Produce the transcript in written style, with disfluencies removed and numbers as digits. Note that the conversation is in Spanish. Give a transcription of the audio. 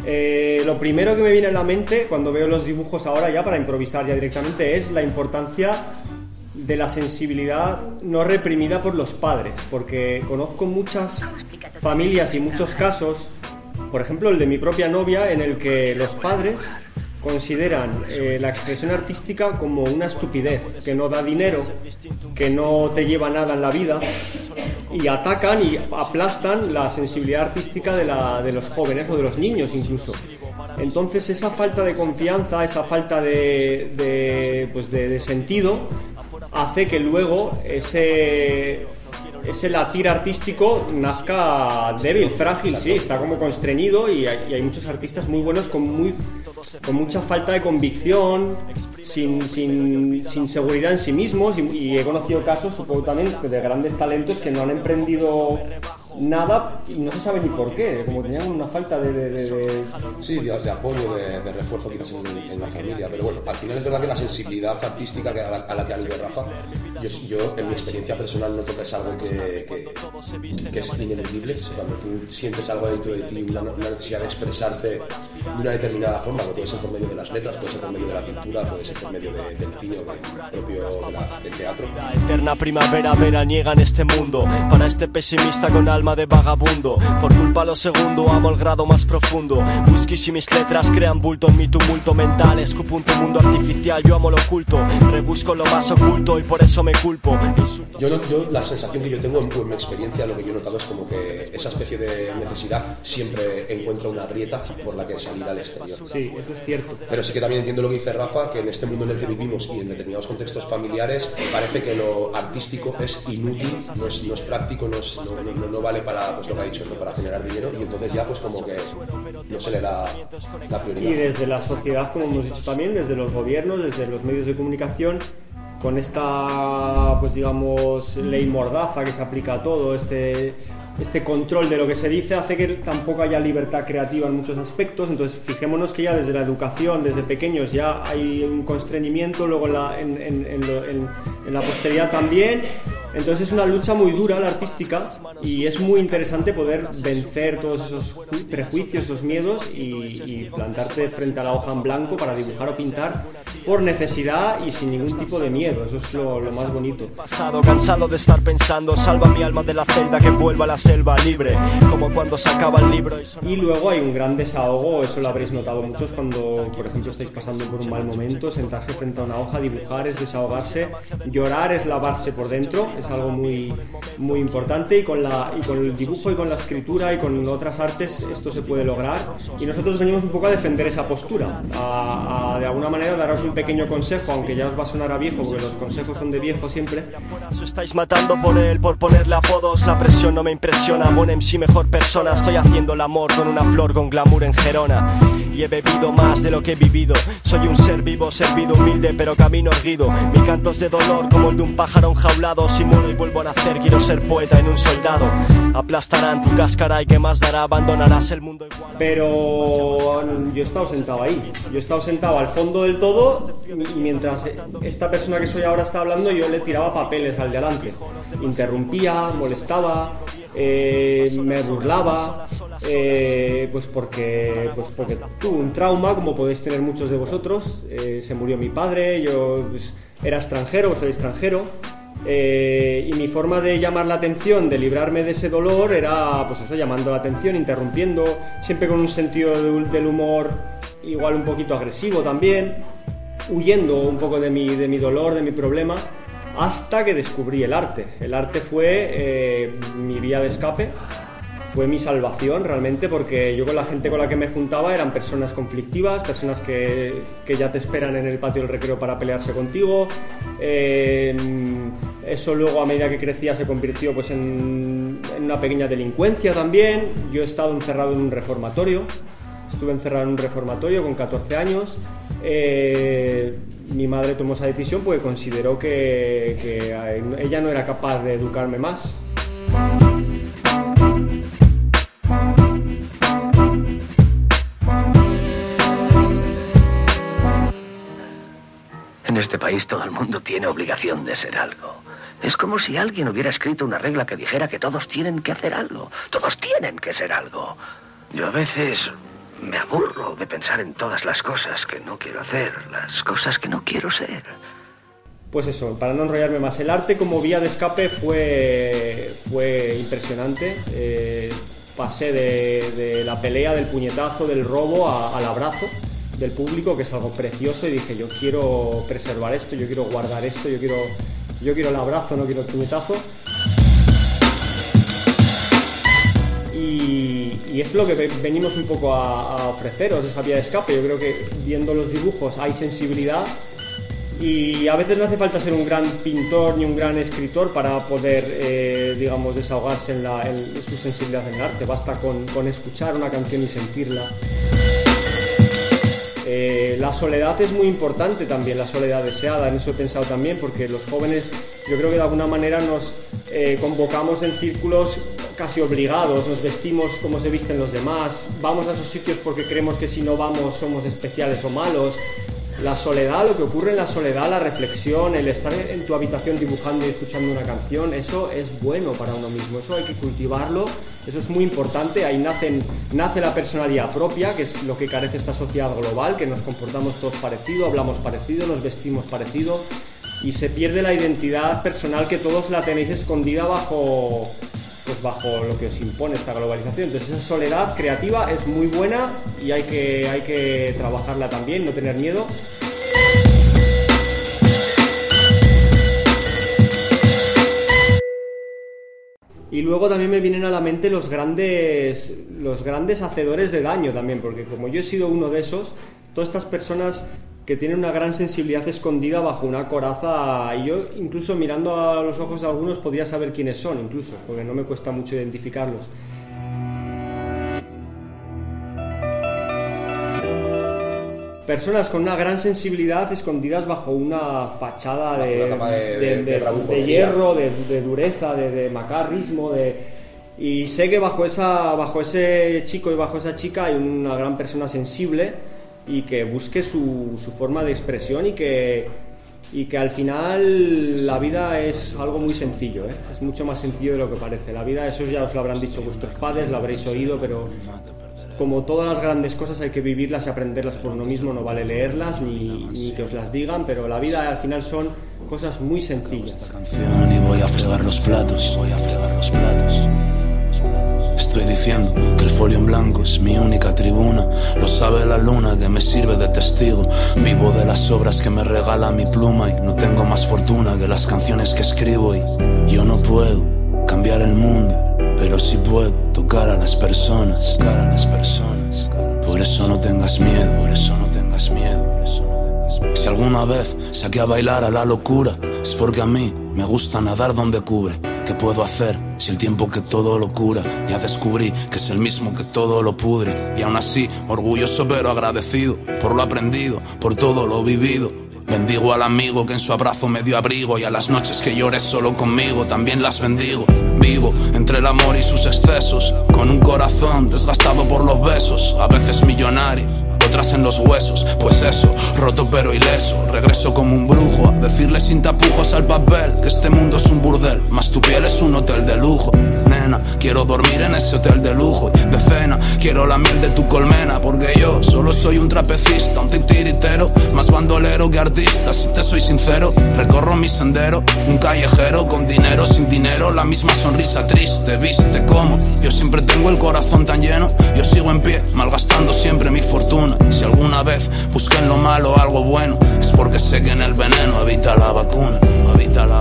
Lo primero que me viene a la mente cuando veo los dibujos ahora, ya para improvisar ya directamente, es la importancia de la sensibilidad no reprimida por los padres, porque conozco muchas familias y muchos casos, por ejemplo el de mi propia novia, en el que los padres consideran la expresión artística como una estupidez, que no da dinero, que no te lleva nada en la vida, y atacan y aplastan la sensibilidad artística de los jóvenes o de los niños incluso. Entonces esa falta de confianza, esa falta de sentido hace que luego ese latir artístico nazca débil, frágil, sí, está como constreñido, y hay muchos artistas muy buenos con mucha falta de convicción, sin seguridad en sí mismos, y he conocido casos, supongo también, de grandes talentos que no han emprendido nada y no se sabe ni por qué, como tenían una falta sí, de apoyo, de refuerzo quizás en la familia. Pero bueno, al final es verdad que la sensibilidad artística a la que alude Rafa, yo en mi experiencia personal noto que es algo que es ineludible. Cuando tú sientes algo dentro de ti, una necesidad de expresarte de una determinada forma, que puede ser por medio de las letras, puede ser por medio de la pintura, puede ser por medio del cine o propio del teatro. La eterna primavera veraniega en este mundo, para este pesimista con alma de vagabundo. Por culpa lo segundo, amo el grado más profundo. Whiskies y mis letras crean bulto en mi tumulto mental. Escupo un mundo artificial, yo amo lo oculto. Rebusco lo más oculto y por eso me culpo. Yo la sensación que yo tengo en mi experiencia, lo que yo he notado es como que esa especie de necesidad siempre encuentra una grieta por la que salir al exterior. Sí, eso es cierto. Pero sí que también entiendo lo que dice Rafa, que en este mundo en el que vivimos y en determinados contextos familiares parece que lo artístico es inútil, no es práctico, no vale para, pues lo que ha dicho, ¿no? Para generar dinero, y entonces ya pues como que no se le da la prioridad. Y desde la sociedad, como hemos dicho también, desde los gobiernos, desde los medios de comunicación, con esta, pues digamos, ley mordaza que se aplica a todo, este control de lo que se dice, hace que tampoco haya libertad creativa en muchos aspectos. Entonces fijémonos que ya desde la educación, desde pequeños, ya hay un constreñimiento, luego en la posteridad también. Entonces es una lucha muy dura la artística, y es muy interesante poder vencer todos esos prejuicios, esos miedos, y plantarte frente a la hoja en blanco para dibujar o pintar por necesidad y sin ningún tipo de miedo. Eso es lo más bonito. Cansado de estar pensando, salva mi alma de la celda, que vuelva a la selva libre, como cuando sacaba el libro. Y luego hay un gran desahogo, eso lo habréis notado muchos cuando, por ejemplo, estáis pasando por un mal momento. Sentarse frente a una hoja, dibujar, es desahogarse. Llorar es lavarse por dentro, es algo muy, muy importante, y con el dibujo y con la escritura y con otras artes esto se puede lograr, y nosotros venimos un poco a defender esa postura, a de alguna manera daros un pequeño consejo, aunque ya os va a sonar a viejo, porque los consejos son de viejo siempre. Os estáis matando por él, por ponerle apodos, la presión no me impresiona, buen MC, mejor persona, estoy haciendo el amor con una flor con glamour en Gerona, y he bebido más de lo que he vivido, soy un ser vivo, servido, humilde, pero camino erguido, mi canto es de dolor como el de un pájaro enjaulado, si muero y vuelvo a nacer, quiero ser poeta en un soldado, aplastarán tu cáscara y qué más dará, abandonarás el mundo igual. Pero yo he estado sentado ahí, yo he estado sentado al fondo del todo, y mientras esta persona que soy ahora está hablando, yo le tiraba papeles al de adelante, interrumpía, molestaba, me burlaba, pues porque tuve un trauma, como podéis tener muchos de vosotros. Se murió mi padre, yo pues, era extranjero, soy extranjero, y mi forma de llamar la atención, de librarme de ese dolor, era pues eso, llamando la atención, interrumpiendo, siempre con un sentido del humor igual un poquito agresivo también, huyendo un poco de mi dolor, de mi problema, hasta que descubrí el arte. El arte fue mi vía de escape, fue mi salvación realmente, porque yo con la gente con la que me juntaba eran personas conflictivas, personas que ya te esperan en el patio del recreo para pelearse contigo. Eso luego, a medida que crecía, se convirtió pues en una pequeña delincuencia también. Yo he estado encerrado en un reformatorio, estuve encerrado en un reformatorio con 14 años. Mi madre tomó esa decisión porque consideró que ella no era capaz de educarme más. En este país todo el mundo tiene obligación de ser algo. Es como si alguien hubiera escrito una regla que dijera que todos tienen que hacer algo. Todos tienen que ser algo. Yo a veces Me aburro de pensar en todas las cosas que no quiero hacer, las cosas que no quiero ser. Pues eso, para no enrollarme más, el arte como vía de escape fue impresionante. Pasé de la pelea, del puñetazo, del robo al abrazo del público, que es algo precioso, y dije, yo quiero preservar esto, yo quiero guardar esto, yo quiero el abrazo, no quiero el puñetazo. Y es lo que venimos un poco a ofreceros, esa vía de escape. Yo creo que viendo los dibujos hay sensibilidad, y a veces no hace falta ser un gran pintor ni un gran escritor para poder, digamos, desahogarse en su sensibilidad en el arte. Basta con escuchar una canción y sentirla. La soledad es muy importante también, la soledad deseada, en eso he pensado también, porque los jóvenes, yo creo que de alguna manera nos convocamos en círculos casi obligados, nos vestimos como se visten los demás, vamos a esos sitios porque creemos que si no vamos somos especiales o malos. La soledad, lo que ocurre en la soledad, la reflexión, el estar en tu habitación dibujando y escuchando una canción, eso es bueno para uno mismo, eso hay que cultivarlo, eso es muy importante. Ahí nace la personalidad propia, que es lo que carece esta sociedad global, que nos comportamos todos parecido, hablamos parecido, nos vestimos parecido, y se pierde la identidad personal que todos la tenéis escondida bajo lo que os impone esta globalización. Entonces esa soledad creativa es muy buena y hay que trabajarla también, no tener miedo. Y luego también me vienen a la mente los grandes hacedores de daño también, porque como yo he sido uno de esos, todas estas personas que tienen una gran sensibilidad escondida bajo una coraza, y yo incluso mirando a los ojos de algunos podría saber quiénes son, incluso, porque no me cuesta mucho identificarlos. Personas con una gran sensibilidad escondidas bajo una fachada de hierro, de dureza, de macarrismo, y sé que bajo ese chico y bajo esa chica hay una gran persona sensible, y que busque su forma de expresión, y que al final la vida es algo muy sencillo, es mucho más sencillo de lo que parece. La vida, eso ya os lo habrán dicho vuestros padres, lo habréis oído, pero como todas las grandes cosas hay que vivirlas y aprenderlas por uno mismo, no vale leerlas ni que os las digan, pero la vida al final son cosas muy sencillas. Y voy a fregar los platos. Estoy diciendo que el folio en blanco es mi única tribuna. Lo sabe la luna que me sirve de testigo. Vivo de las obras que me regala mi pluma, y no tengo más fortuna que las canciones que escribo. Y yo no puedo cambiar el mundo, pero sí puedo tocar a las personas. Por eso no tengas miedo, Si alguna vez saqué a bailar a la locura, es porque a mí me gusta nadar donde cubre. ¿Qué puedo hacer si el tiempo que todo lo cura? Ya descubrí que es el mismo que todo lo pudre. Y aún así, orgulloso pero agradecido por lo aprendido, por todo lo vivido. Bendigo al amigo que en su abrazo me dio abrigo, y a las noches que lloré solo conmigo también las bendigo. Vivo entre el amor y sus excesos, con un corazón desgastado por los besos, a veces millonario, otras en los huesos. Pues eso, roto pero ileso, regreso como un brujo a decirle sin tapujos al papel que este mundo es un burdel, más tu piel es un hotel de lujo. Nena, quiero dormir en ese hotel de lujo, y de cena quiero la miel de tu colmena, porque yo solo soy un trapecista, un titiritero, más bandolero que artista. Si te soy sincero, recorro mi sendero, un callejero con dinero, sin dinero, la misma sonrisa triste. ¿Viste cómo? Yo siempre tengo el corazón tan lleno, yo sigo en pie, malgastando siempre mi fortuna. Si alguna vez busqué en lo malo algo bueno, es porque sé que en el veneno habita la vacuna.